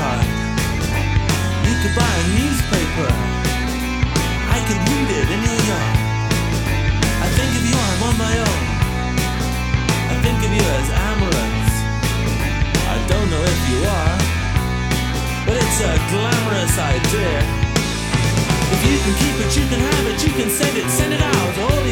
card. You could buy a newspaper. I could read it in your yard. I think of you, I'm on my own. I think of you as amorous. I don't know if you are, but it's a glamorous idea. If you can keep it, you can have it, you can send it out. All